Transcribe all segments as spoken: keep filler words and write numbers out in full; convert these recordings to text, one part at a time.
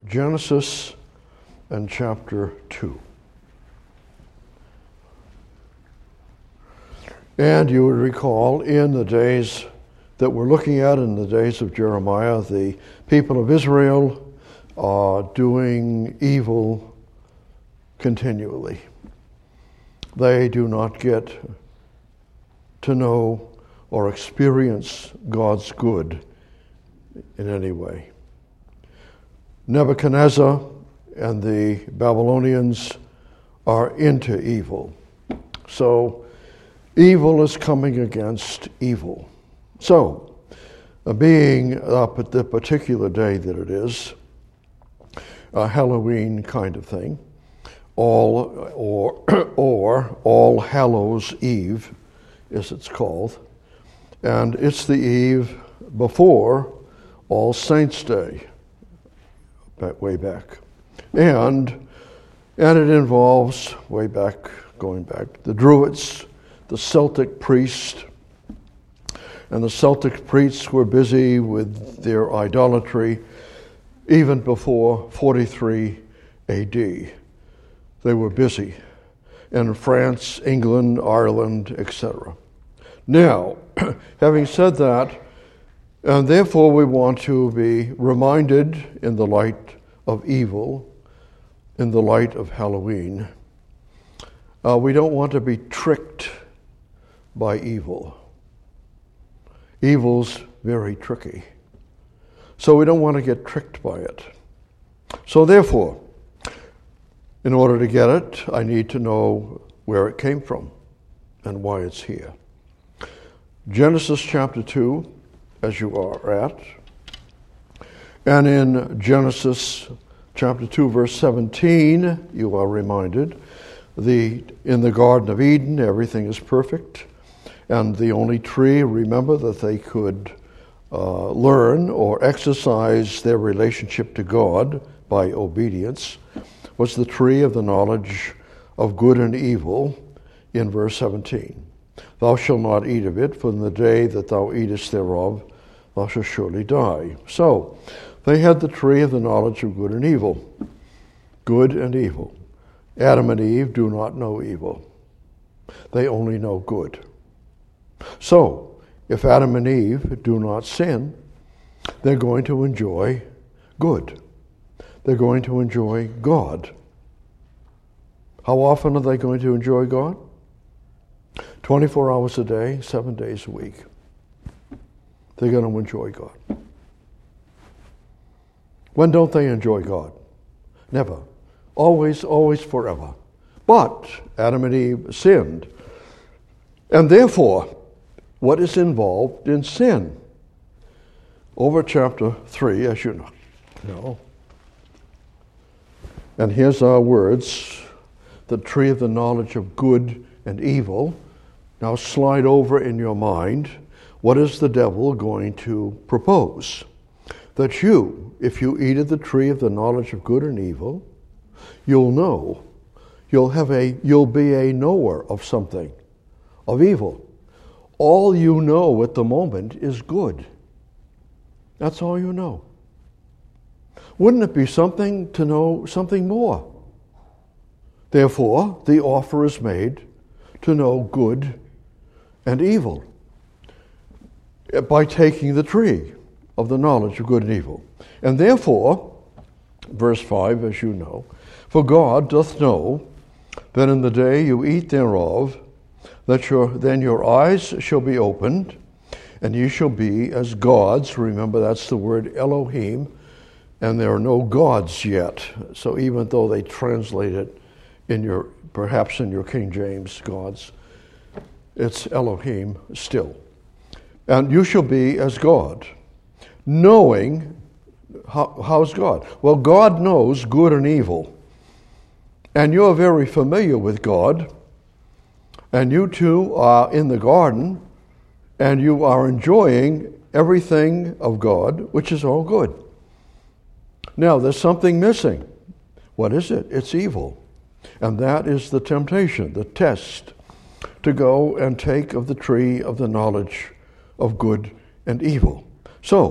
Genesis and chapter two. And you would recall in the days that we're looking at, in the days of Jeremiah, the people of Israel are doing evil continually. They do not get to know or experience God's good in any way. Nebuchadnezzar and the Babylonians are into evil. So evil is coming against evil. So, uh, being up at the particular day that it is, a Halloween kind of thing, all or or All Hallows Eve, as it's called, and it's the eve before All Saints' Day, back, way back, and and it involves way back, going back, the Druids, the Celtic priests, and the Celtic priests were busy with their idolatry even before forty-three A D. They were busy in France, England, Ireland, et cetera. Now, having said that, and therefore we want to be reminded in the light of evil, in the light of Halloween, uh, we don't want to be tricked by evil. Evil's very tricky. So we don't want to get tricked by it. So therefore, in order to get it, I need to know where it came from and why it's here. Genesis chapter two, as you are at, and in Genesis chapter two, verse seventeen, you are reminded, the in the Garden of Eden, everything is perfect. And the only tree, remember, that they could uh, learn or exercise their relationship to God by obedience was the tree of the knowledge of good and evil in verse seventeen. Thou shalt not eat of it, for in the day that thou eatest thereof, thou shalt surely die. So, they had the tree of the knowledge of good and evil. Good and evil. Adam and Eve do not know evil. They only know good. So, if Adam and Eve do not sin, they're going to enjoy good. They're going to enjoy God. How often are they going to enjoy God? twenty-four hours a day, seven days a week. They're going to enjoy God. When don't they enjoy God? Never. Always, always, forever. But Adam and Eve sinned. And therefore, what is involved in sin? Over chapter three, as you know. And here's our words, the tree of the knowledge of good and evil. Now slide over in your mind, what is the devil going to propose? That you, if you eat of the tree of the knowledge of good and evil, you'll know, you'll have a, you'll be a knower of something, of evil. All you know at the moment is good. That's all you know. Wouldn't it be something to know something more? Therefore, the offer is made to know good and evil by taking the tree of the knowledge of good and evil. And therefore, verse five, as you know, for God doth know that in the day you eat thereof, that your, then your eyes shall be opened, and ye shall be as gods. Remember, that's the word Elohim, and there are no gods yet. So even though they translate it in your, perhaps in your King James, gods, it's Elohim still. And you shall be as God, knowing, how, how's God? Well, God knows good and evil, and you're very familiar with God. And you two are in the garden, and you are enjoying everything of God, which is all good. Now, there's something missing. What is it? It's evil. And that is the temptation, the test, to go and take of the tree of the knowledge of good and evil. So,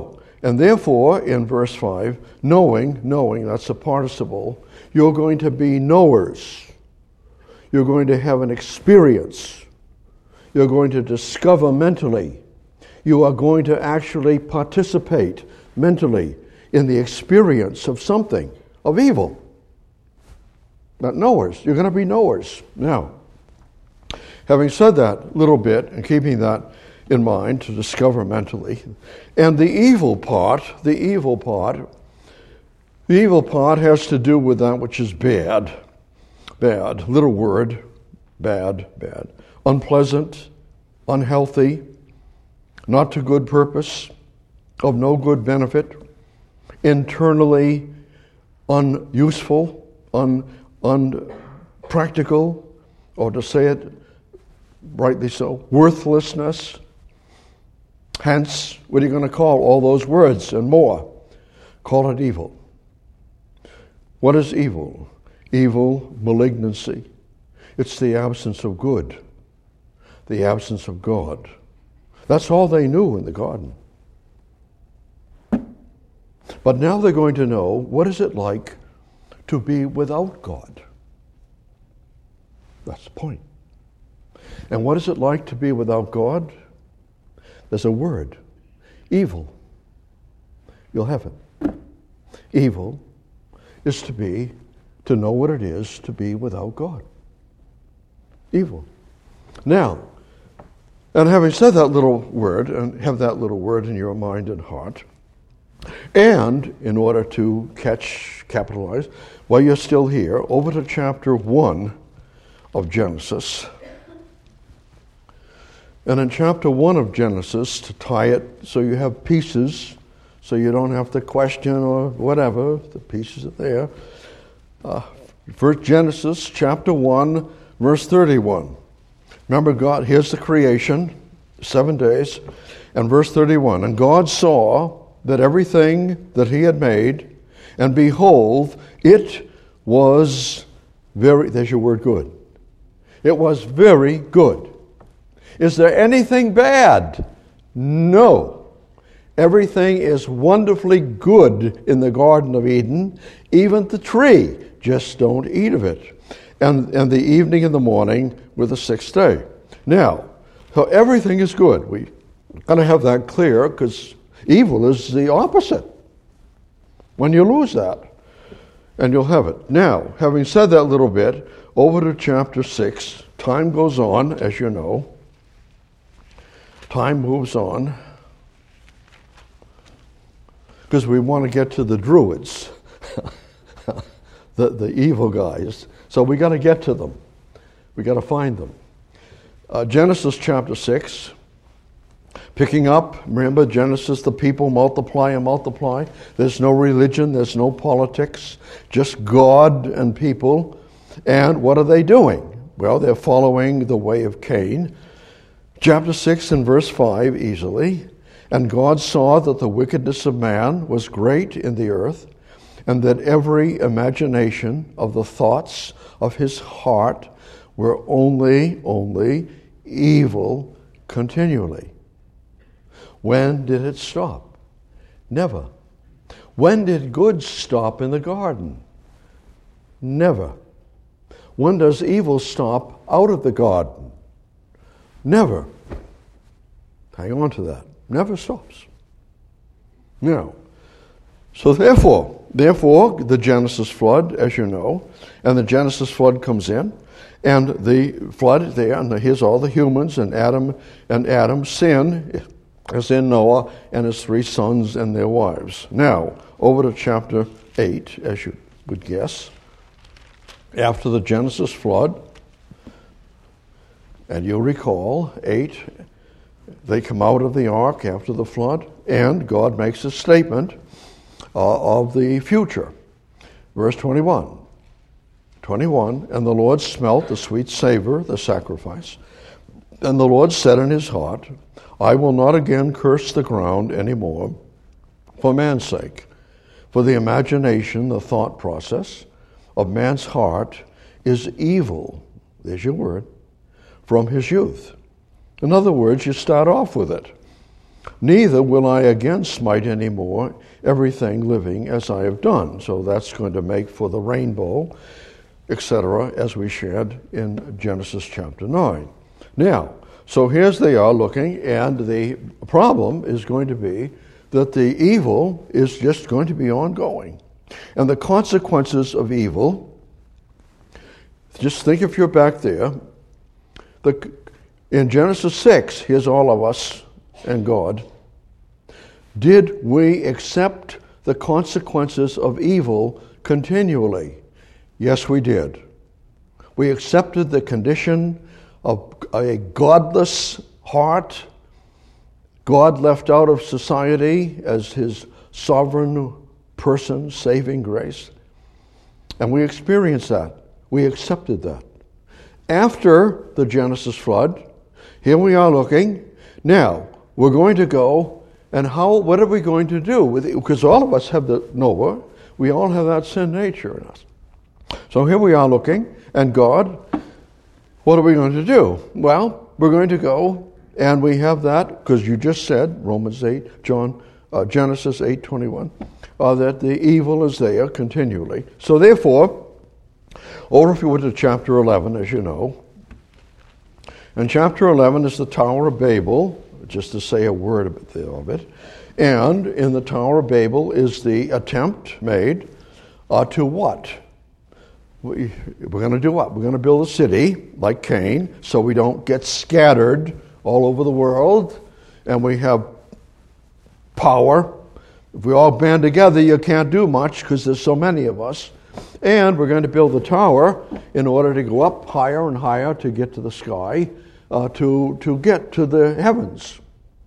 And therefore, in verse five, knowing, knowing, that's a participle, you're going to be knowers. You're going to have an experience. You're going to discover mentally. You are going to actually participate mentally in the experience of something, of evil. Not knowers. You're going to be knowers. Now, having said that little bit and keeping that in mind to discover mentally, and the evil part, the evil part, the evil part has to do with that which is bad. Bad, little word, bad, bad. Unpleasant, unhealthy, not to good purpose, of no good benefit, internally unuseful, un, unpractical, or to say it rightly so, worthlessness. Hence, what are you going to call all those words and more? Call it evil. What is evil? Evil, malignancy. It's the absence of good, the absence of God. That's all they knew in the garden. But now they're going to know, what is it like to be without God? That's the point. And what is it like to be without God? There's a word, evil. You'll have it. Evil is to be, to know what it is to be without God. Evil. Now, and having said that little word, and have that little word in your mind and heart, and in order to catch, capitalize, while you're still here, over to chapter one of Genesis. And in chapter one of Genesis, to tie it so you have pieces, so you don't have to question or whatever, the pieces are there. Uh, First Genesis chapter one, verse thirty-one. Remember, God, here's the creation, seven days, and verse thirty-one. And God saw that everything that he had made, and behold, it was very, there's your word, good. It was very good. Is there anything bad? No. Everything is wonderfully good in the Garden of Eden, even the tree. Just don't eat of it. And, and the evening and the morning were the sixth day. Now, so everything is good. We're going to have that clear because evil is the opposite. When you lose that, and you'll have it. Now, having said that little bit, over to chapter six. Time goes on, as you know. Time moves on. Because we want to get to the Druids, the, the evil guys. So we got to get to them. We got to find them. Uh, Genesis chapter six. Picking up, remember Genesis, the people multiply and multiply. There's no religion, there's no politics, just God and people. And what are they doing? Well, they're following the way of Cain. Chapter six and verse five, easily. And God saw that the wickedness of man was great in the earth, and that every imagination of the thoughts of his heart were only, only evil continually. When did it stop? Never. When did good stop in the garden? Never. When does evil stop out of the garden? Never. Hang on to that. Never stops. Now, so therefore, therefore, the Genesis flood, as you know, and the Genesis flood comes in, and the flood there, and here's all the humans, and Adam and Adam sin, as in Noah and his three sons and their wives. Now, over to chapter eight, as you would guess. After the Genesis flood, and you'll recall, eight, they come out of the ark after the flood, and God makes a statement uh, of the future. Verse twenty-one. twenty-one, and the Lord smelt the sweet savor, the sacrifice, and the Lord said in his heart, I will not again curse the ground anymore for man's sake. For the imagination, the thought process of man's heart is evil, there's your word, from his youth. In other words, you start off with it. Neither will I again smite any more everything living as I have done. So that's going to make for the rainbow, et cetera, as we shared in Genesis chapter nine. Now, so here's they are looking, and the problem is going to be that the evil is just going to be ongoing. And the consequences of evil, just think if you're back there, the, in Genesis six, here's all of us and God. Did we accept the consequences of evil continually? Yes, we did. We accepted the condition of a godless heart, God left out of society as his sovereign person, saving grace. And we experienced that. We accepted that. After the Genesis flood, here we are looking. Now, we're going to go, and how? What are we going to do with it? Because all of us have the Noah. We all have that sin nature in us. So here we are looking, and God, what are we going to do? Well, we're going to go, and we have that, because you just said, Romans eight, John, uh, Genesis eight twenty-one, uh, that the evil is there continually. So therefore, or if you went to chapter eleven, as you know, and chapter eleven is the Tower of Babel, just to say a word of it, and in the Tower of Babel is the attempt made uh, to what? We, we're going to do what? We're going to build a city like Cain so we don't get scattered all over the world and we have power. If we all band together, you can't do much because there's so many of us. And we're going to build the tower in order to go up higher and higher to get to the sky, uh, to, to get to the heavens.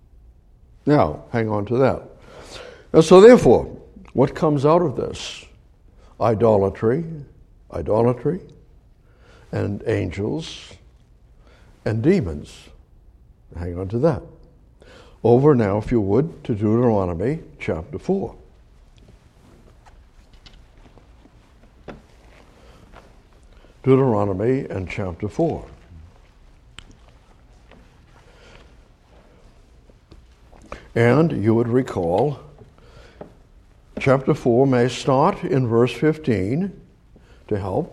Now, hang on to that. And so therefore, what comes out of this? Idolatry, idolatry, and angels, and demons. Hang on to that. Over now, if you would, to Deuteronomy chapter four. Deuteronomy and chapter four. And you would recall, chapter four may start in verse fifteen to help.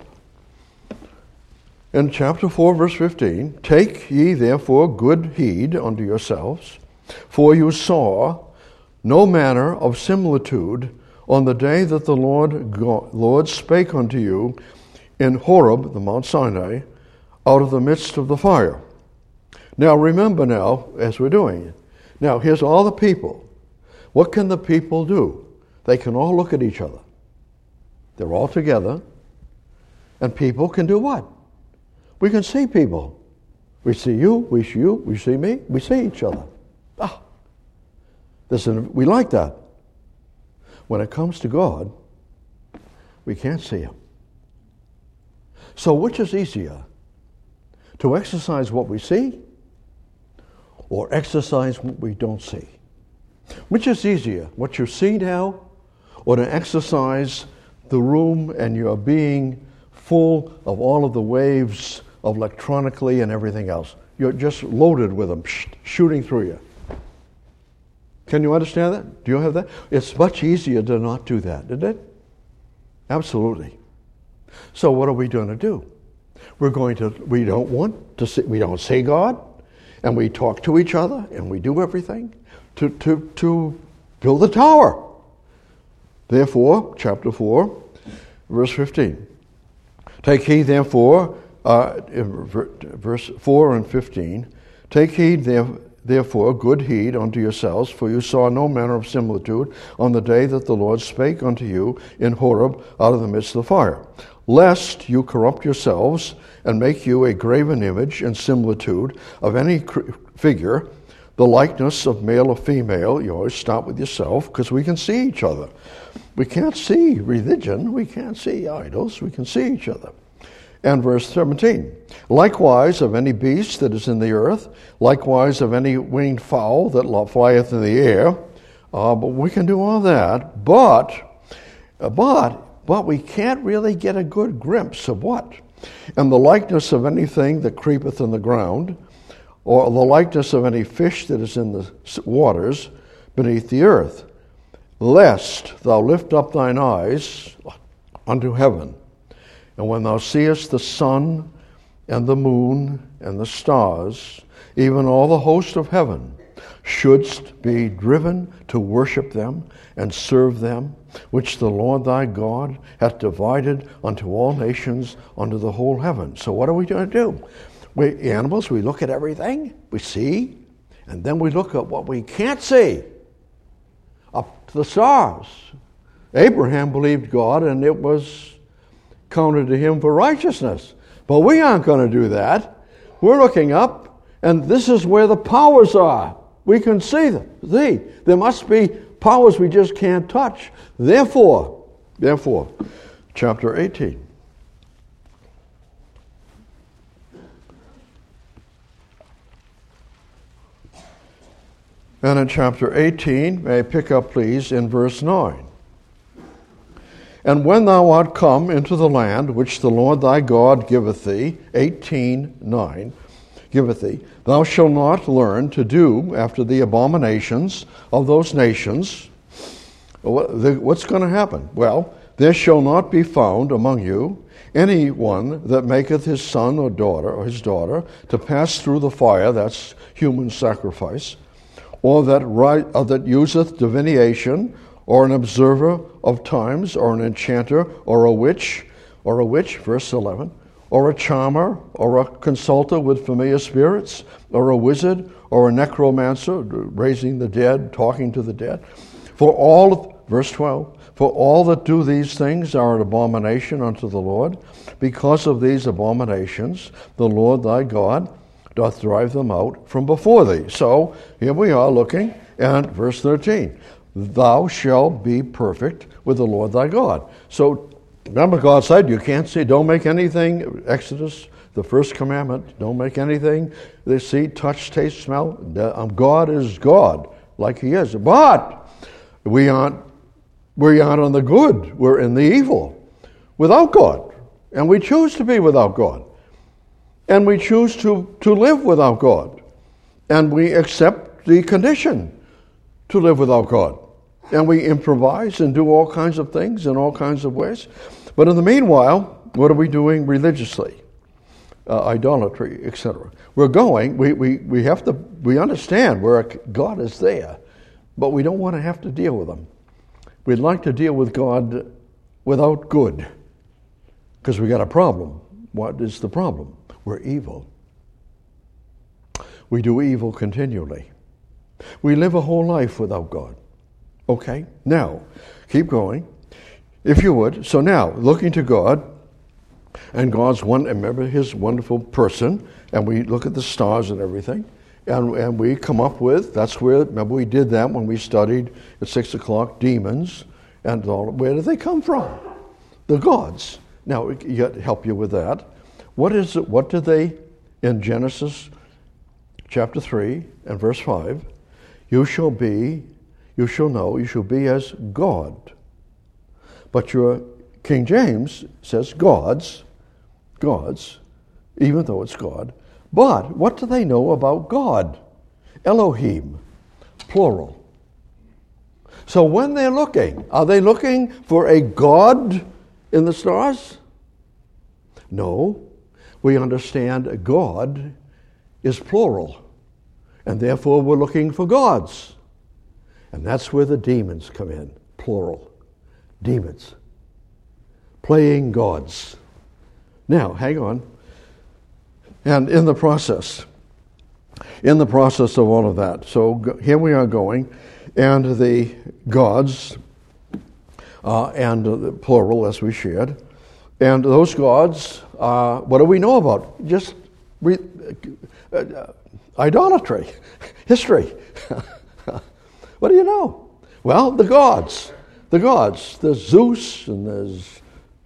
In chapter four, verse fifteen, take ye therefore good heed unto yourselves, for you saw no manner of similitude on the day that the Lord God, Lord spake unto you in Horeb, the Mount Sinai, out of the midst of the fire. Now remember now, as we're doing it, now here's all the people. What can the people do? They can all look at each other. They're all together. And people can do what? We can see people. We see you, we see you, we see me, we see each other. Ah, this is, we like that. When it comes to God, we can't see him. So which is easier? To exercise what we see or exercise what we don't see? Which is easier? What you see now or to exercise the room and your being full of all of the waves of electronically and everything else? You're just loaded with them, shooting through you. Can you understand that? Do you have that? It's much easier to not do that, isn't it? Absolutely. So what are we going to do? We're going to, we don't want to see, we don't see God, and we talk to each other, and we do everything to, to, to build the tower. Therefore, chapter four, verse fifteen. Take heed, therefore, uh, verse four and fifteen, take heed, therefore, good heed unto yourselves, for you saw no manner of similitude on the day that the Lord spake unto you in Horeb out of the midst of the fire, lest you corrupt yourselves and make you a graven image and similitude of any figure, the likeness of male or female. You always start with yourself, because we can see each other. We can't see religion. We can't see idols. We can see each other. And verse seventeen, likewise of any beast that is in the earth, likewise of any winged fowl that flieth in the air. Uh, but we can do all that. But, but, but we can't really get a good glimpse of what? And the likeness of anything that creepeth in the ground, or the likeness of any fish that is in the waters beneath the earth, lest thou lift up thine eyes unto heaven, and when thou seest the sun and the moon and the stars, even all the host of heaven, shouldst be driven to worship them and serve them, which the Lord thy God hath divided unto all nations under the whole heaven. So what are we going to do? We animals, we look at everything we see, and then we look at what we can't see, up to the stars. Abraham believed God, and it was counted to him for righteousness. But we aren't going to do that. We're looking up, and this is where the powers are. We can see them. See, there must be powers we just can't touch. Therefore, therefore, chapter eighteen. And in chapter eighteen, may I pick up, please, in verse nine. And when thou art come into the land which the Lord thy God giveth thee, eighteen nine, giveth thee, thou shalt not learn to do after the abominations of those nations. What's going to happen? Well, there shall not be found among you any one that maketh his son or daughter or his daughter to pass through the fire, that's human sacrifice, or that right, or that useth divination, or an observer of times, or an enchanter, or a witch, or a witch, verse eleven, or a charmer, or a consulter with familiar spirits, or a wizard, or a necromancer, raising the dead, talking to the dead. For all, verse twelve, for all that do these things are an abomination unto the Lord. Because of these abominations, the Lord thy God doth drive them out from before thee. So, here we are looking at verse thirteen. Thou shalt be perfect with the Lord thy God. So, remember God said you can't see, don't make anything, Exodus, the first commandment, don't make anything they see, touch, taste, smell. God is God, like he is. But we aren't, we aren't on the good, we're in the evil, without God. And we choose to be without God. And we choose to, to live without God. And we accept the condition to live without God. And we improvise and do all kinds of things in all kinds of ways. But in the meanwhile, what are we doing religiously? Uh, idolatry, et cetera. We're going, we, we, we have to, we understand where God is there, but we don't want to have to deal with him. We'd like to deal with God without good, because we got a problem. What is the problem? We're evil. We do evil continually. We live a whole life without God. Okay, now, keep going, if you would. So now, looking to God, and God's one, remember his wonderful person, and we look at the stars and everything, and, and we come up with, that's where, remember we did that when we studied at six o'clock, demons, and all, where do they come from? The gods. Now, yet help you with that. What is it, what do they, in Genesis chapter three and verse five, you shall be, you shall know, you shall be as God. But your King James says gods, gods, even though it's God. But what do they know about God? Elohim, plural. So when they're looking, are they looking for a God in the stars? No. We understand God is plural, and therefore we're looking for gods. And that's where the demons come in, plural. Demons. Playing gods. Now, hang on. And in the process, in the process of all of that, so go, here we are going, and the gods, uh, and uh, the plural as we shared, and those gods, uh, what do we know about? Just re, uh, uh, idolatry, history. What do you know? Well, the gods. The gods. There's Zeus and there's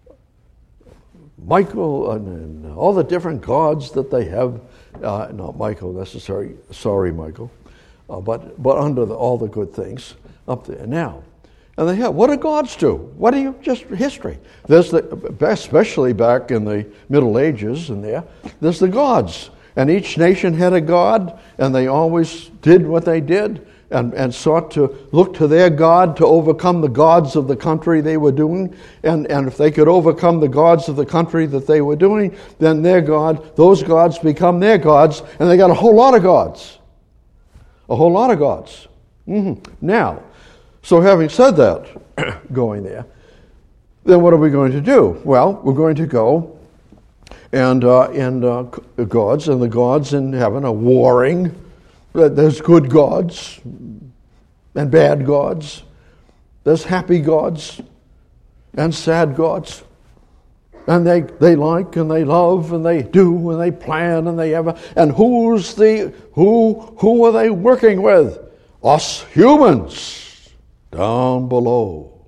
Michael and, and all the different gods that they have. Uh, not Michael necessarily. Sorry, Michael. Uh, but but under the, all the good things up there now. And they have, what do gods do? What do you, just history. There's the, especially back in the Middle Ages and there, there's the gods. And each nation had a god, and they always did what they did, and, and sought to look to their god to overcome the gods of the country they were doing. And, and if they could overcome the gods of the country that they were doing, then their god, those gods become their gods, and they got a whole lot of gods. A whole lot of gods. Mm-hmm. Now, so having said that, going there, then what are we going to do? Well, we're going to go and uh, and uh, gods, and the gods in heaven are warring. There's good gods and bad gods. There's happy gods and sad gods. And they, they like and they love and they do and they plan and they ever. And who's the who who are they working with? Us humans down below.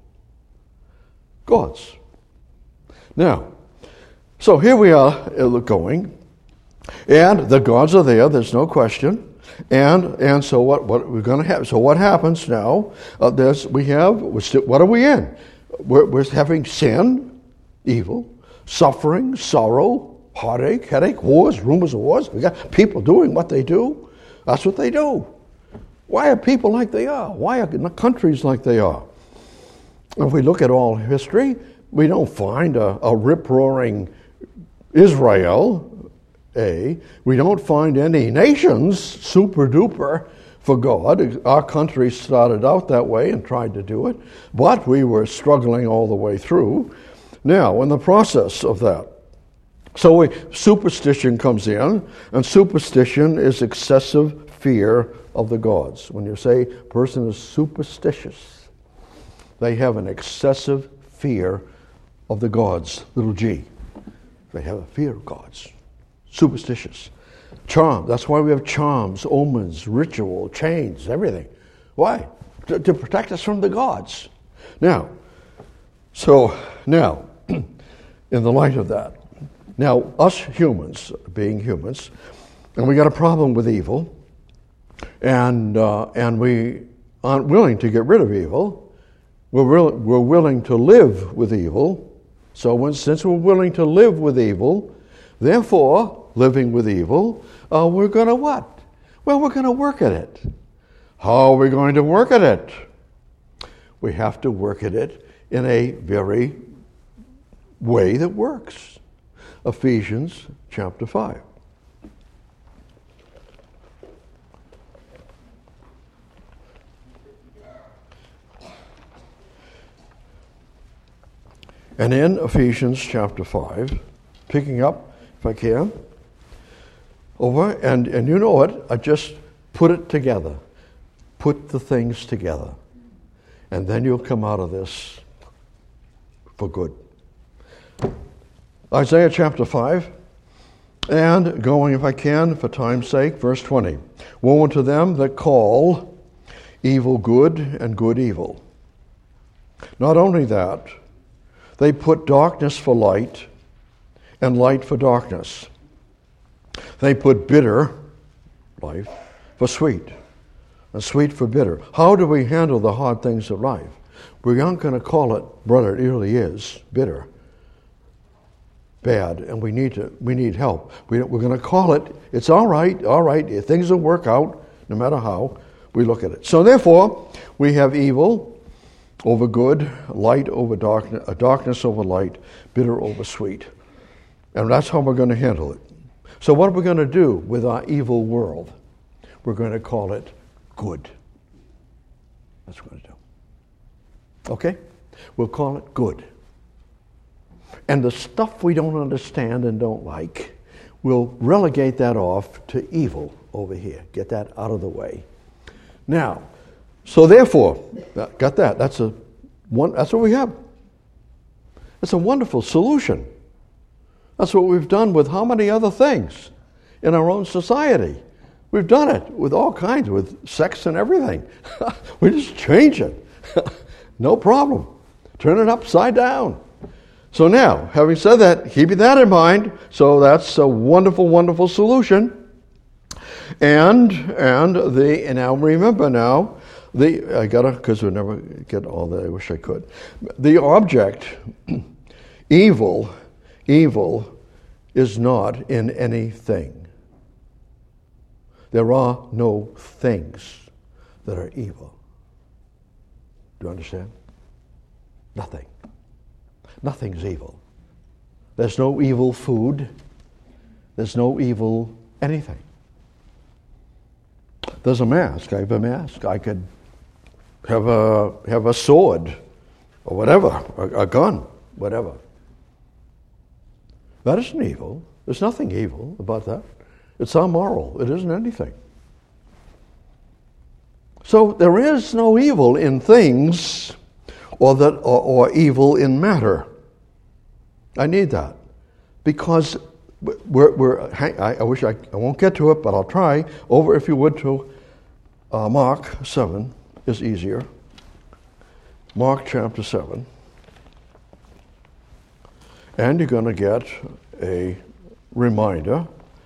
Gods. Now, so here we are going, and the gods are there. There's no question. And and so what what we're going to have? So what happens now? Uh, there's we have we're still, what are we in? We're, we're having sin, evil, suffering, sorrow, heartache, headache, wars, rumors of wars. We got people doing what they do. That's what they do. Why are people like they are? Why are countries like they are? If we look at all history, we don't find a, a rip-roaring Israel. A, we don't find any nations super duper for God. Our country started out that way and tried to do it, but we were struggling all the way through. Now, in the process of that, so we, superstition comes in, and superstition is excessive fear of the gods. When you say a person is superstitious, they have an excessive fear of the gods, little g. They have a fear of gods. Superstitious. Charm. That's why we have charms, omens, ritual, chains, everything. Why? To, to protect us from the gods. Now, so now, in the light of that, now us humans, being humans, and we got a problem with evil, and uh, and we aren't willing to get rid of evil. We're will, we're willing to live with evil. So when, since we're willing to live with evil, therefore, living with evil, uh, we're going to what? Well, we're going to work at it. How are we going to work at it? We have to work at it in a very way that works. Ephesians chapter five. And in Ephesians chapter five, picking up, if I can, over, and, and you know what? I just put it together. Put the things together. And then you'll come out of this for good. Isaiah chapter five, and going, if I can, for time's sake, verse twenty. Woe unto them that call evil good and good evil. Not only that, they put darkness for light and light for darkness. They put bitter life for sweet, and sweet for bitter. How do we handle the hard things of life? We aren't going to call it, brother, it really is bitter, bad, and we need to we need help. We, we're going to call it, it's all right, all right, things will work out, no matter how we look at it. So therefore, we have evil over good, light over darkness, uh, darkness over light, bitter over sweet. And that's how we're going to handle it. So what are we going to do with our evil world? We're going to call it good. That's what we're going to do. Okay? We'll call it good. And the stuff we don't understand and don't like, we'll relegate that off to evil over here. Get that out of the way. Now, so therefore, got that. That's a one. That's what we have. It's a wonderful solution. That's what we've done with how many other things in our own society. We've done it with all kinds, with sex and everything. We just change it. No problem. Turn it upside down. So now, having said that, keeping that in mind, so that's a wonderful, wonderful solution. And and the and now remember now, the I gotta because we never get all that. I wish I could. The object, evil, evil, is not in anything. There are no things that are evil. Do you understand? Nothing. Nothing's evil. There's no evil food. There's no evil anything. There's a mask. I have a mask. I could have a have a sword or whatever, a, a gun, whatever. That isn't evil. There's nothing evil about that. It's amoral. It isn't anything. So there is no evil in things or that or, or evil in matter. I need that because we're, we're I, I wish I, I won't get to it, but I'll try. Over, if you would, to uh, Mark seven is easier. Mark chapter seven. And you're going to get a reminder.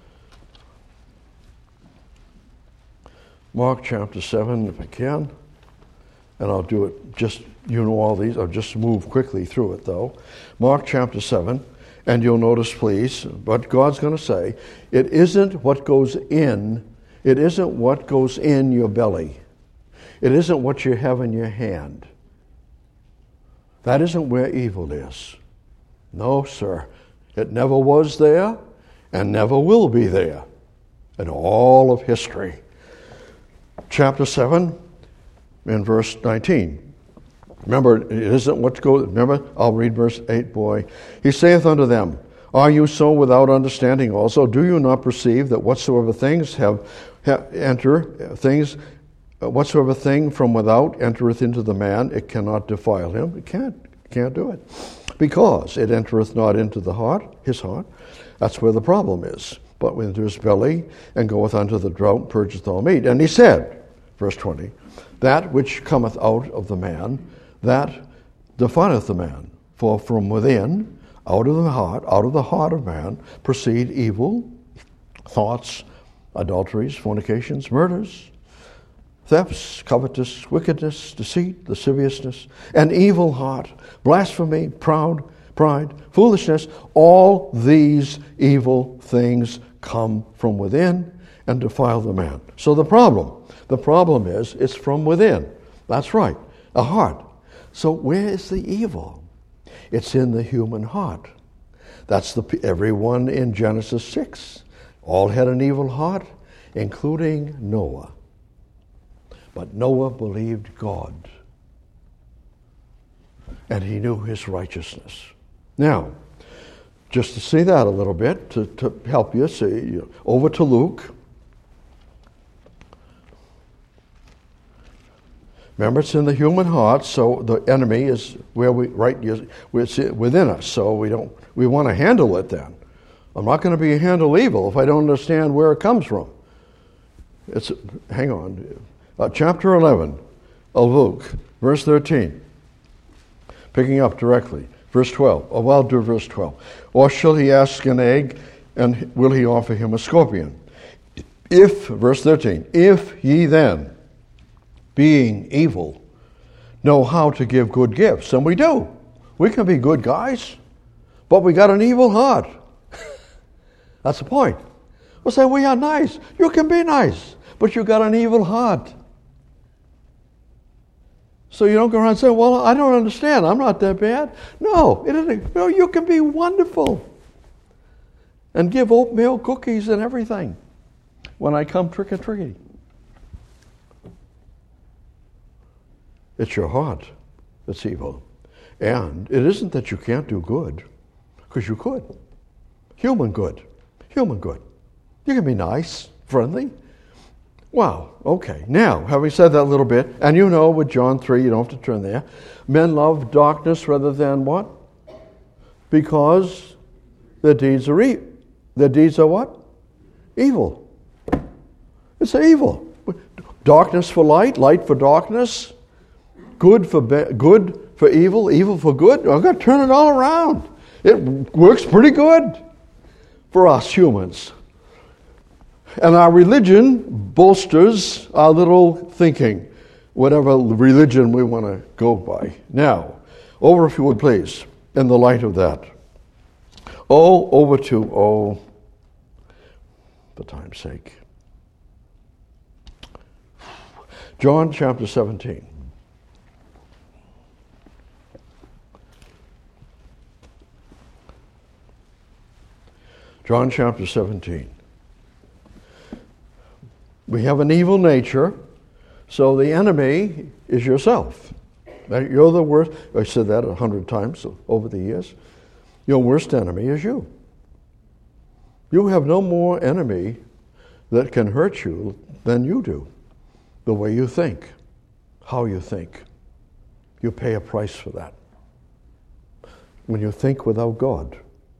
Mark chapter seven, if I can. And I'll do it just, you know all these. I'll just move quickly through it, though. Mark chapter seven. And you'll notice, please, what God's going to say. It isn't what goes in. It isn't what goes in your belly. It isn't what you have in your hand. That isn't where evil is. No, sir. It never was there and never will be there in all of history. Chapter seven, in verse nineteen. Remember, it isn't what goes. Remember, I'll read verse eight, boy. He saith unto them, Are you so without understanding also? Do you not perceive that whatsoever things have, have enter, things, whatsoever thing from without entereth into the man, it cannot defile him? It can't, can't do it. Because it entereth not into the heart, his heart. That's where the problem is. But into his belly, and goeth unto the drought, purgeth all meat. And he said, verse twenty, That which cometh out of the man, that defileth the man. For from within, out of the heart, out of the heart of man, proceed evil thoughts, adulteries, fornications, murders, thefts, covetous, wickedness, deceit, lasciviousness, an evil heart, blasphemy, proud, pride, foolishness. All these evil things come from within and defile the man. So the problem, the problem is, it's from within. That's right, a heart. So where is the evil? It's in the human heart. That's the everyone in Genesis six. All had an evil heart, including Noah. But Noah believed God. And he knew his righteousness. Now, just to see that a little bit, to, to help you see, over to Luke. Remember, it's in the human heart, so the enemy is where we right it's within us. So we don't we want to handle it. Then I'm not going to be handle evil if I don't understand where it comes from. It's hang on, uh, chapter eleven of Luke, verse thirteen. Picking up directly, verse twelve. Oh, well, I'll do verse twelve. Or shall he ask an egg, and will he offer him a scorpion? If verse thirteen. If ye then, being evil, know how to give good gifts. And we do. We can be good guys, but we got an evil heart. That's the point. We'll say, we are nice. You can be nice, but you got an evil heart. So you don't go around and say, well, I don't understand. I'm not that bad. No, it isn't. No, you can be wonderful and give oatmeal cookies and everything when I come trick-or-treating. It's your heart that's evil. And it isn't that you can't do good, because you could. Human good. Human good. You can be nice, friendly. Wow, okay. Now, having said that a little bit, and you know with John three, you don't have to turn there, men love darkness rather than what? Because their deeds are evil. Their deeds are what? Evil. It's evil. Darkness for light, light for darkness. Good for be- good for evil, evil for good. I've got to turn it all around. It works pretty good for us humans. And our religion bolsters our little thinking, whatever religion we want to go by. Now, over if you would please, in the light of that. Oh, over to, oh, for time's sake. John chapter seventeen. John chapter seventeen. We have an evil nature, so the enemy is yourself. You're the worst. I said that a hundred times over the years. Your worst enemy is you. You have no more enemy that can hurt you than you do. The way you think, how you think. You pay a price for that. When you think without God,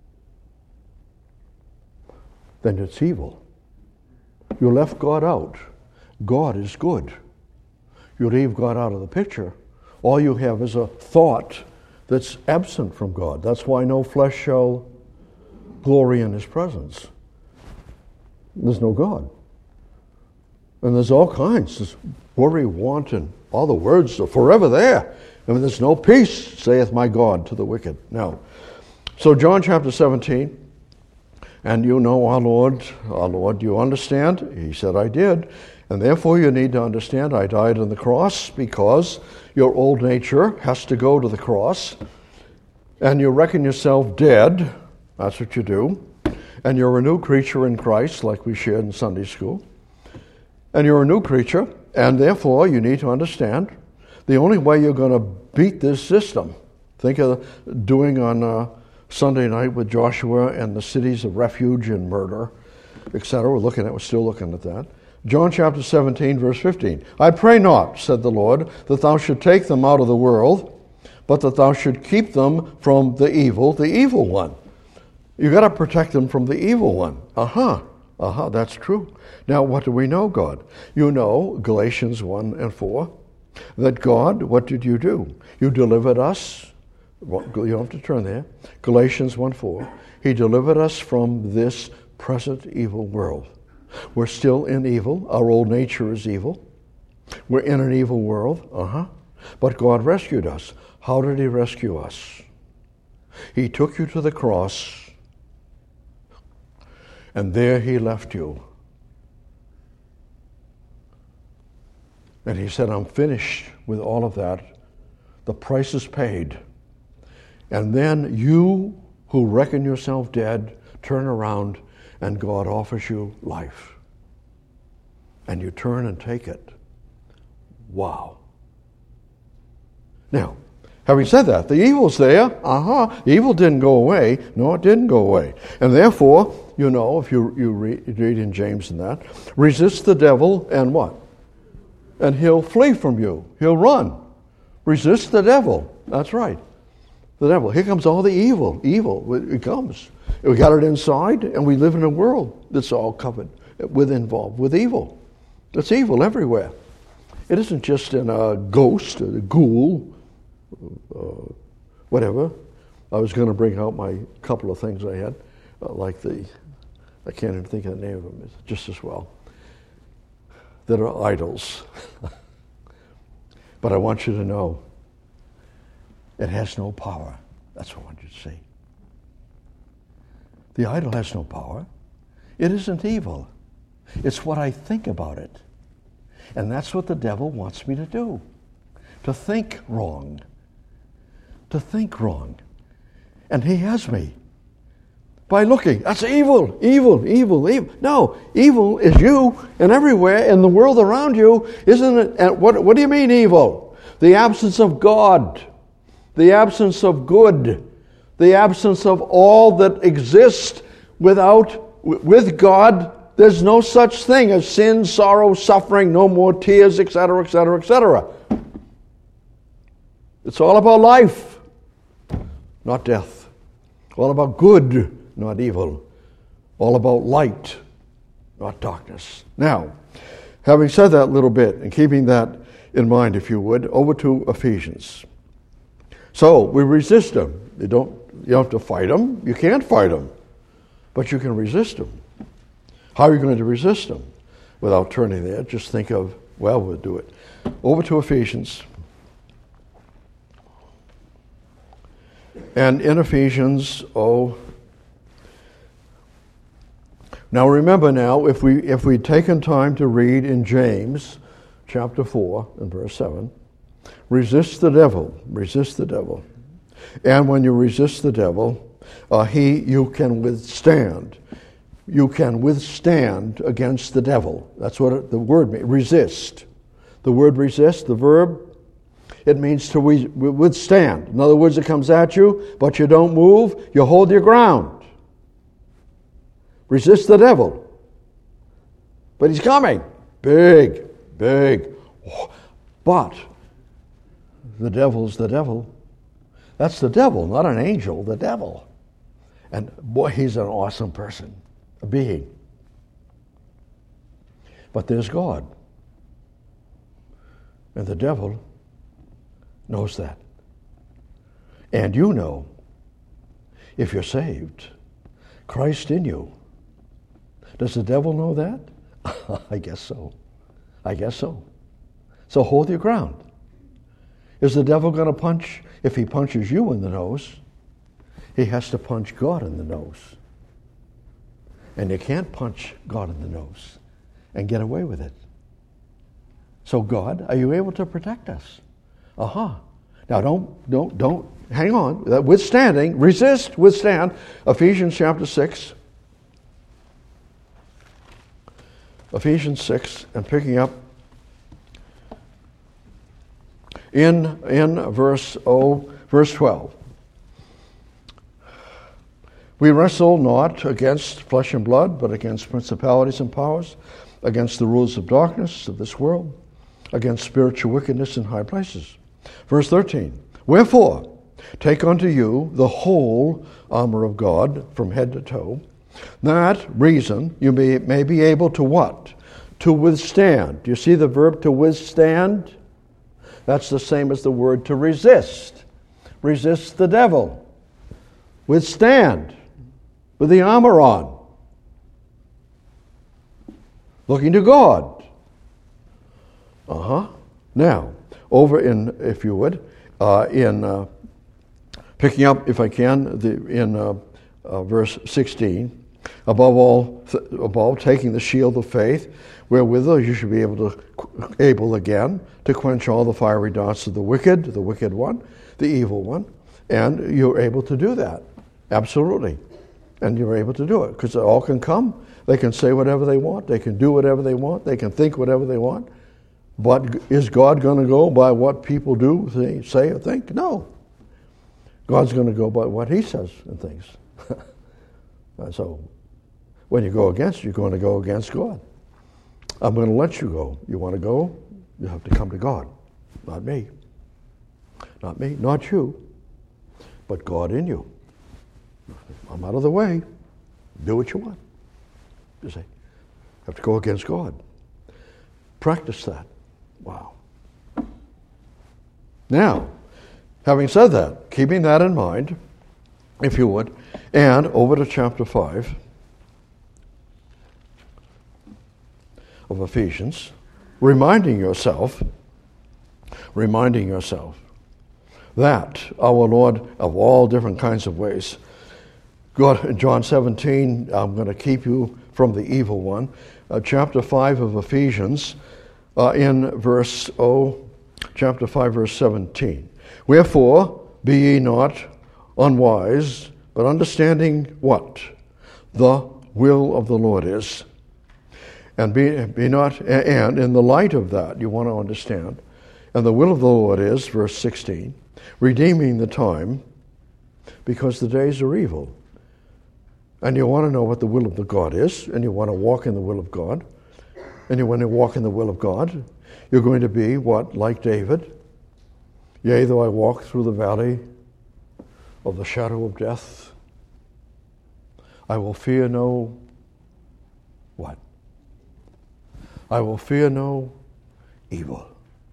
then it's evil. You left God out. God is good. You leave God out of the picture, all you have is a thought that's absent from God. That's why no flesh shall glory in his presence. There's no God. And there's all kinds. There's worry, want, and all the words are forever there. And there's no peace, saith my God, to the wicked. Now, so John chapter seventeen, and you know our Lord, our Lord, you understand? He said, I did. And therefore you need to understand I died on the cross because your old nature has to go to the cross. And you reckon yourself dead. That's what you do. And you're a new creature in Christ, like we shared in Sunday school. And you're a new creature, and therefore you need to understand the only way you're going to beat this system. Think of doing on uh, Sunday night with Joshua and the cities of refuge and murder, et cetera. We're looking at, we're still looking at that. John chapter seventeen, verse fifteen. I pray not, said the Lord, that thou should take them out of the world, but that thou should keep them from the evil, the evil one. You got to protect them from the evil one. Uh-huh. Uh-huh, that's true. Now, what do we know, God? You know, Galatians one and four, that God, what did you do? You delivered us, you don't have to turn there, Galatians one four, he delivered us from this present evil world. We're still in evil. Our old nature is evil. We're in an evil world. Uh-huh. But God rescued us. How did he rescue us? He took you to the cross, and there he left you. And he said, I'm finished with all of that. The price is paid. And then you who reckon yourself dead, turn around and God offers you life. And you turn and take it. Wow. Now, having said that, the evil's there. Uh-huh. The evil didn't go away. No, it didn't go away. And therefore, you know, if you, you read, read in James and that, resist the devil and what? And he'll flee from you. He'll run. Resist the devil. That's right. The devil. Here comes all the evil. Evil. It comes. We got it inside, and we live in a world that's all covered with, involved with evil. It's evil everywhere. It isn't just in a ghost, a ghoul, uh, whatever. I was going to bring out my couple of things I had, uh, like the, I can't even think of the name of them, it's just as well, that are idols. But I want you to know, it has no power. That's what I want you to see. The idol has no power. It isn't evil. It's what I think about it. And that's what the devil wants me to do. To think wrong. To think wrong. And he has me. By looking, that's evil, evil, evil, evil. No, evil is you and everywhere in the world around you, isn't it? And what, what do you mean evil? The absence of God. The absence of good. The absence of all that exists without, with God. There's no such thing as sin, sorrow, suffering, no more tears, et cetera, et cetera, et cetera. It's all about life, not death. All about good, not evil. All about light, not darkness. Now, having said that little bit, and keeping that in mind, if you would, over to Ephesians. So, we resist them. You don't, you don't have to fight them. You can't fight them. But you can resist them. How are you going to resist them? Without turning there, just think of, well, we'll do it. Over to Ephesians. And in Ephesians, oh, now remember now, if we if we'd taken time to read in James, chapter four and verse seven. Resist the devil. Resist the devil. And when you resist the devil, uh, he you can withstand. You can withstand against the devil. That's what it, the word means. Resist. The word resist, the verb, it means to re- withstand. In other words, it comes at you, but you don't move. You hold your ground. Resist the devil. But he's coming. Big, big. But the devil's the devil. That's the devil, not an angel, the devil. And boy, he's an awesome person, a being. But there's God. And the devil knows that. And you know, if you're saved, Christ in you. Does the devil know that? I guess so. I guess so. So hold your ground. Is the devil going to punch? If he punches you in the nose, he has to punch God in the nose. And you can't punch God in the nose and get away with it. So God, are you able to protect us? Uh-huh. Now don't, don't, don't, hang on. Withstanding, resist, withstand. Ephesians chapter six. Ephesians six, and picking up in, in verse, oh, verse twelve. We wrestle not against flesh and blood, but against principalities and powers, against the rulers of darkness of this world, against spiritual wickedness in high places. Verse thirteen, wherefore, take unto you the whole armor of God from head to toe, that reason you may, may be able to what? To withstand. Do you see the verb to withstand? That's the same as the word to resist. Resist the devil. Withstand with the armor on. Looking to God. Uh-huh. Now, over in, if you would, uh, in uh, picking up, if I can, the, in uh, uh, verse sixteen, above all, th- above taking the shield of faith, wherewith you should be able to, able again to quench all the fiery darts of the wicked, the wicked one, the evil one, and you're able to do that, absolutely, and you're able to do it because it all can come. They can say whatever they want, they can do whatever they want, they can think whatever they want. But is God going to go by what people do, say, or think? No. God's going to go by what He says and thinks. So when you go against, you're going to go against God. I'm going to let you go. You want to go? You have to come to God. Not me. Not me, not you, but God in you. I'm out of the way. Do what you want. You say, you have to go against God. Practice that. Wow. Now, having said that, keeping that in mind, if you would, and over to chapter five of Ephesians, reminding yourself, reminding yourself that our Lord, of all different kinds of ways, God, in John seventeen, I'm going to keep you from the evil one. Uh, chapter five of Ephesians, uh, in verse, oh, chapter five, verse seventeen. Wherefore, be ye not unwise, but understanding what? The will of the Lord is. And be, be not, and in the light of that, you want to understand, and the will of the Lord is, verse sixteen, redeeming the time, because the days are evil. And you want to know what the will of the God is, and you want to walk in the will of God, and you want to walk in the will of God, you're going to be what? Like David. Yea, though I walk through the valley of the shadow of death, I will fear no what? I will fear no evil.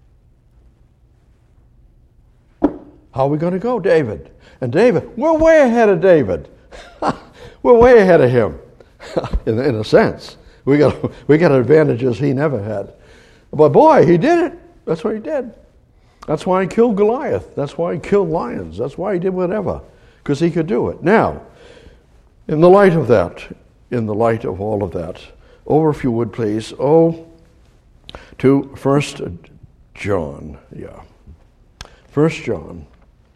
How are we going to go, David? And David, we're way ahead of David. We're way ahead of him, in, in a sense. We got we got advantages he never had. But boy, he did it. That's what he did. That's why he killed Goliath. That's why he killed lions. That's why he did whatever, because he could do it. Now, in the light of that, in the light of all of that, over if you would please, oh, to First John. Yeah. First John.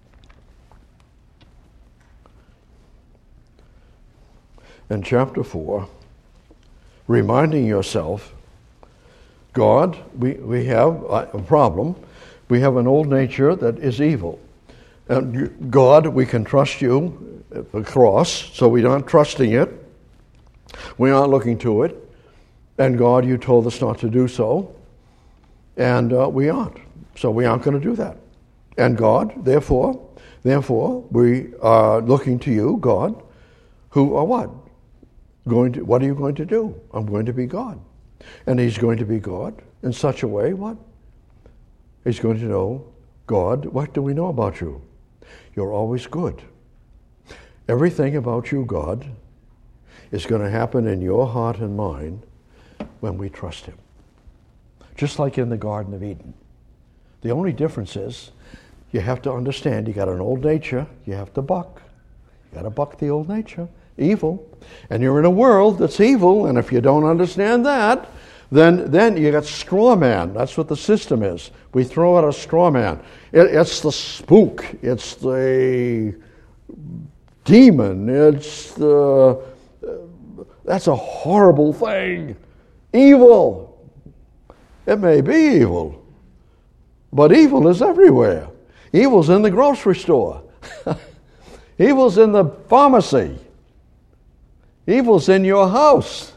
In chapter four, reminding yourself, God, we, we have a problem. We have an old nature that is evil. And you, God, we can trust you at the cross, so we aren't trusting it. We aren't looking to it. And God, you told us not to do so. And uh, we aren't. So we aren't going to do that. And God, therefore, therefore, we are looking to you, God, who are what? Going to, what are you going to do? I'm going to be God. And he's going to be God in such a way, what? He's going to know, God, what do we know about you? You're always good. Everything about you, God, is going to happen in your heart and mind when we trust him. Just like in the Garden of Eden. The only difference is you have to understand you got an old nature, you have to buck. You got to buck the old nature. Evil, and you're in a world that's evil, and if you don't understand that, then then you got straw man. That's what the system is. We throw out a straw man. It, it's the spook. It's the demon. It's the uh, that's a horrible thing. Evil. It may be evil, but evil is everywhere. Evil's in the grocery store. Evil's in the pharmacy. Evil's in your house.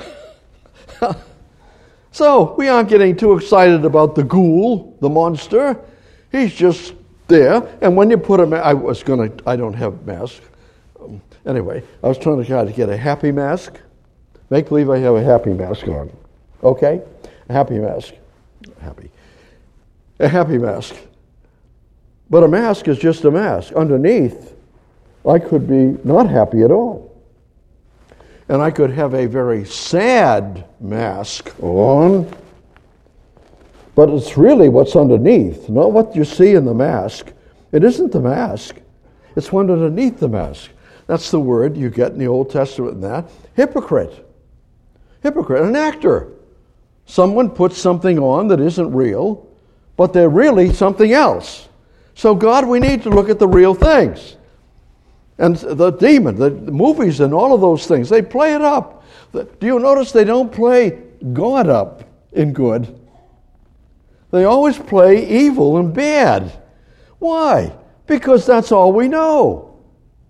So we aren't getting too excited about the ghoul, the monster. He's just there. And when you put him, I was going to, I don't have mask. Um, anyway, I was trying to try to get a happy mask. Make believe I have a happy mask on. Okay? A happy mask. Happy. A happy mask. But a mask is just a mask. Underneath, I could be not happy at all. And I could have a very sad mask on, but it's really what's underneath, not what you see in the mask. It isn't the mask. It's what's underneath the mask. That's the word you get in the Old Testament in that. Hypocrite. Hypocrite, an actor. Someone puts something on that isn't real, but they're really something else. So God, we need to look at the real things. And the demon, the movies and all of those things, they play it up. Do you notice they don't play God up in good? They always play evil and bad. Why? Because that's all we know.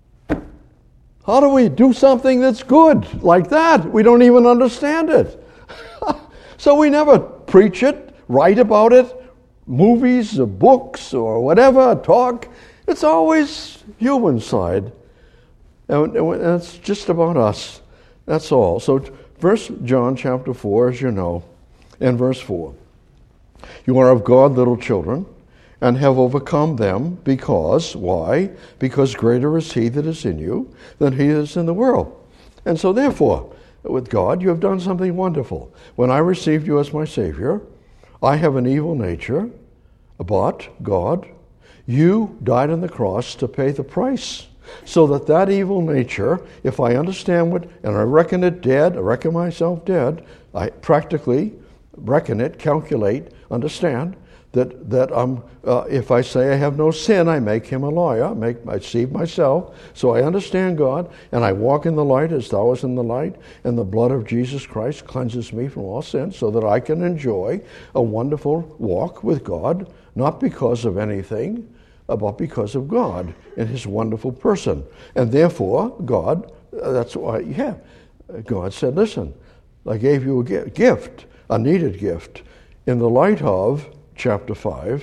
How do we do something that's good like that? We don't even understand it. So we never preach it, write about it, movies or books or whatever, talk. It's always human side. And it's just about us. That's all. So First John chapter four, as you know, and verse four. You are of God, little children, and have overcome them because, why? Because greater is he that is in you than he is in the world. And so therefore, with God, you have done something wonderful. When I received you as my Savior, I have an evil nature, but God, you died on the cross to pay the price. So that that evil nature, if I understand what, and I reckon it dead, I reckon myself dead, I practically reckon it, calculate, understand, that that I'm, uh, if I say I have no sin, I make him a liar, I, make, I deceive myself. So I understand God, and I walk in the light as thou art in the light, and the blood of Jesus Christ cleanses me from all sin, so that I can enjoy a wonderful walk with God, not because of anything, but because of God and his wonderful person. And therefore, God, that's why, yeah, God said, listen, I gave you a gift, a needed gift, in the light of chapter five,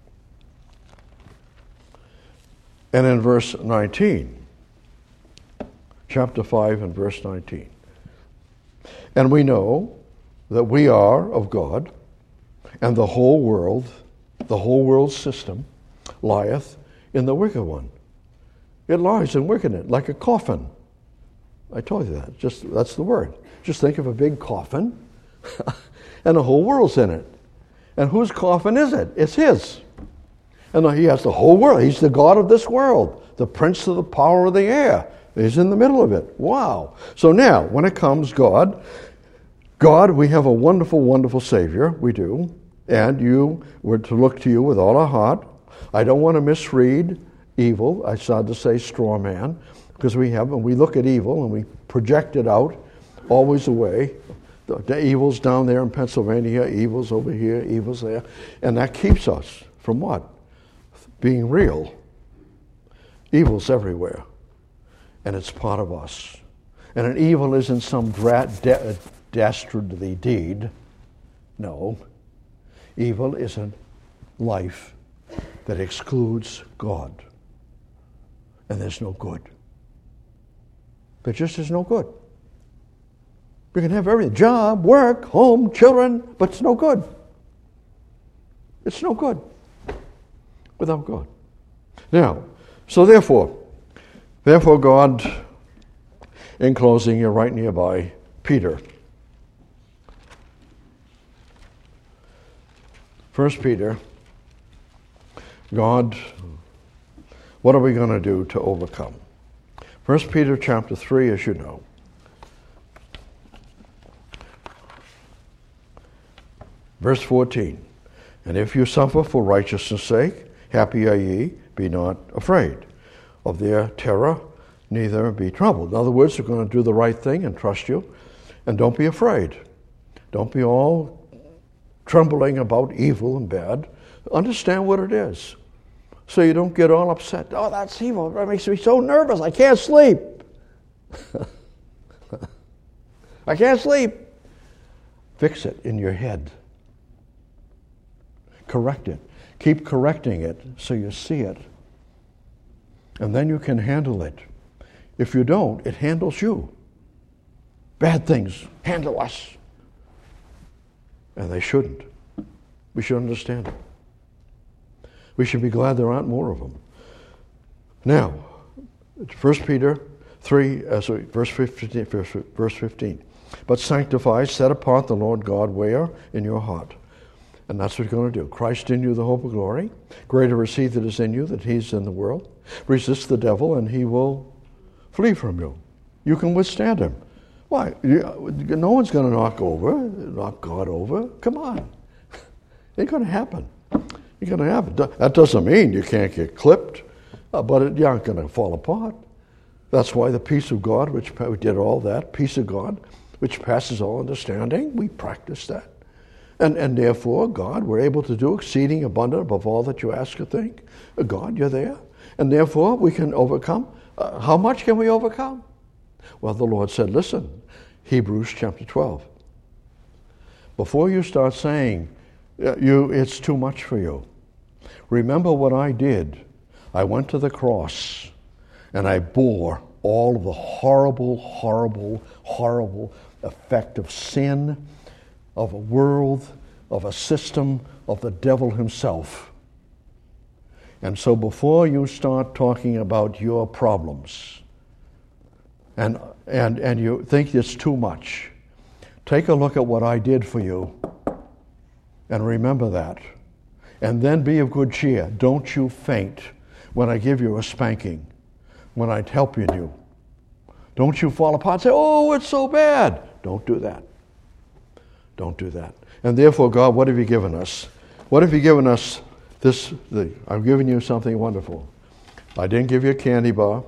and in verse nineteen. Chapter five and verse nineteen. And we know that we are of God, and the whole world, the whole world system, lieth in the wicked one. It lies in wickedness, like a coffin. I told you that. Just that's the word. Just think of a big coffin, and the whole world's in it. And whose coffin is it? It's his. And he has the whole world. He's the God of this world, the prince of the power of the air. He's in the middle of it. Wow. So now, when it comes, God, God, we have a wonderful, wonderful Savior. We do. And you, we're to look to you with all our heart. I don't want to misread evil. I started to say straw man, because we have, and we look at evil and we project it out always away. The, the evil's down there in Pennsylvania, evil's over here, evil's there. And that keeps us from what? Being real. Evil's everywhere. And it's part of us. And an evil isn't some dra- da- dastardly deed. No. Evil is a life that excludes God. And there's no good. There just is no good. We can have every job, work, home, children, but it's no good. It's no good without God. Now, so therefore, therefore God, in closing, you're right nearby, Peter. First Peter, God, what are we going to do to overcome? First Peter chapter three, as you know. Verse fourteen, and if you suffer for righteousness' sake, happy are ye, be not afraid of their terror, neither be troubled. In other words, they're going to do the right thing and trust you, and don't be afraid. Don't be all trembling about evil and bad. Understand what it is, so you don't get all upset. Oh, that's evil. That makes me so nervous. I can't sleep. I can't sleep. Fix it in your head. Correct it. Keep correcting it so you see it. And then you can handle it. If you don't, it handles you. Bad things handle us. And they shouldn't. We should understand it. We should be glad there aren't more of them. Now, First Peter three, uh, sorry, verse fifteen, verse fifteen. But sanctify, set apart the Lord God where? In your heart. And that's what you're going to do. Christ in you, the hope of glory. Greater is he that is in you than he's in the world. Resist the devil and he will flee from you. You can withstand him. Why? No one's going to knock over, knock God over. Come on. Ain't going to happen. Ain't going to happen. That doesn't mean you can't get clipped, uh, but it, you aren't going to fall apart. That's why the peace of God, which we did all that, peace of God, which passes all understanding, we practice that. And, and therefore, God, we're able to do exceeding abundant above all that you ask or think. God, you're there. And therefore, we can overcome. Uh, how much can we overcome? Well, the Lord said, listen, Hebrews chapter twelve. Before you start saying, you, it's too much for you, remember what I did. I went to the cross and I bore all of the horrible, horrible, horrible effect of sin, of a world, of a system, of the devil himself. And so before you start talking about your problems and and and you think it's too much, take a look at what I did for you and remember that. And then be of good cheer. Don't you faint when I give you a spanking, when I help you. Don't you fall apart and say, oh, it's so bad. Don't do that. Don't do that. And therefore, God, what have you given us? What have you given us? This, the, I've given you something wonderful. I didn't give you a candy bar.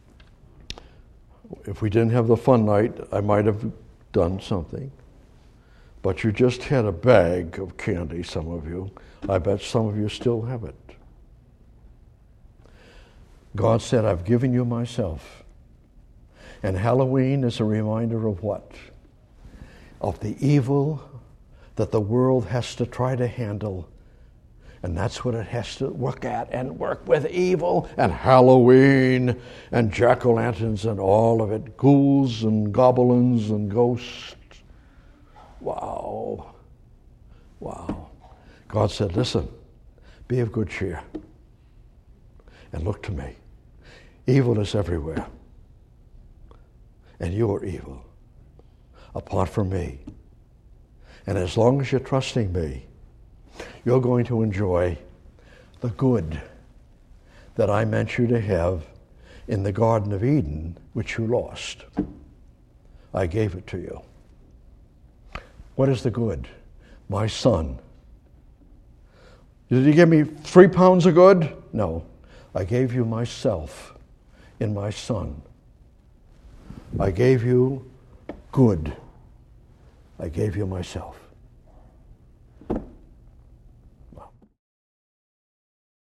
If we didn't have the fun night, I might have done something. But you just had a bag of candy, some of you. I bet some of you still have it. God said, I've given you myself. And Halloween is a reminder of what? Of the evil that the world has to try to handle. And that's what it has to work at and work with evil and Halloween and jack-o'-lanterns and all of it. Ghouls and goblins and ghosts. Wow. Wow. God said, listen, be of good cheer and look to me. Evil is everywhere. And you're evil apart from me. And as long as you're trusting me, you're going to enjoy the good that I meant you to have in the Garden of Eden, which you lost. I gave it to you. What is the good? My son. Did he give me three pounds of good? No. I gave you myself in my son. I gave you good. I gave you myself.